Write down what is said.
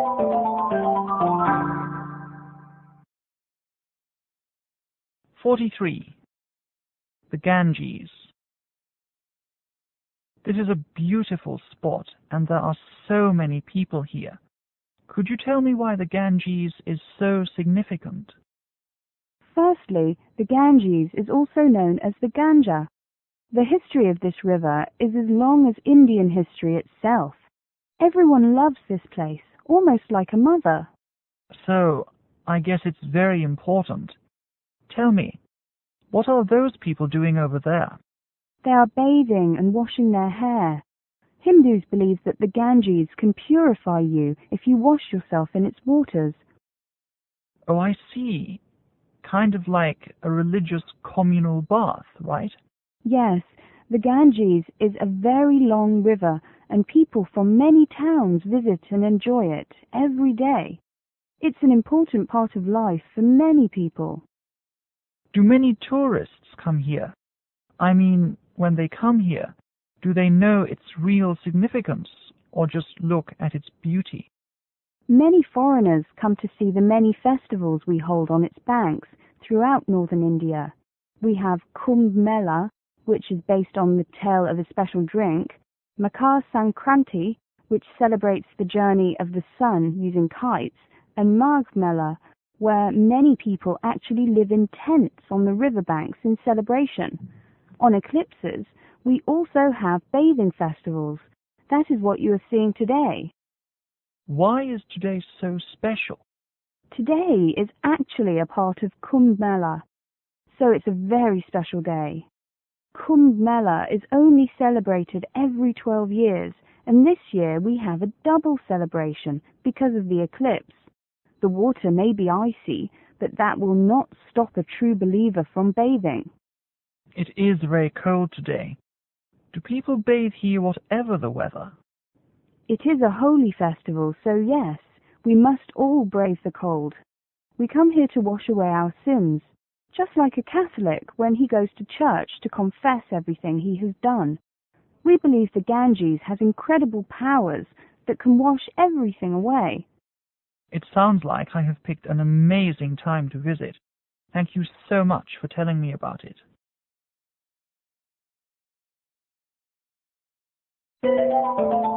43. The Ganges. This is a beautiful spot, and there are so many people here. Could you tell me why the Ganges is so significant? Firstly, the Ganges is also known as the Ganga. The history of this river is as long as Indian history itself. Everyone loves this place, almost like a mother. So, I guess it's very important. Tell me, what are those people doing over there? They are bathing and washing their hair. Hindus believe that the Ganges can purify you if you wash yourself in its waters. Oh, I see. Kind of like a religious communal bath, right? Yes, the Ganges is a very long river, and people from many towns visit and enjoy it every day. It's an important part of life for many people. Do many tourists come here? I mean, when they come here, do they know its real significance or just look at its beauty? Many foreigners come to see the many festivals we hold on its banks throughout northern India. We have Kumbh Mela, which is based on the tale of a special drink, Makar Sankranti, which celebrates the journey of the sun using kites, and Magh Mela, where many people actually live in tents on the riverbanks in celebration. On eclipses, we also have bathing festivals. That is what you are seeing today. Why is today so special? Today is actually a part of Kumbh Mela, so it's a very special day. Kumbh Mela is only celebrated every 12 years, and this year we have a double celebration because of the eclipse. The water may be icy, but that will not stop a true believer from bathing. It is very cold today. Do people bathe here whatever the weather? It is a holy festival, so yes, we must all brave the cold. We come here to wash away our sins, just like a Catholic when he goes to church to confess everything he has done. We believe the Ganges has incredible powers that can wash everything away. It sounds like I have picked an amazing time to visit. Thank you so much for telling me about it.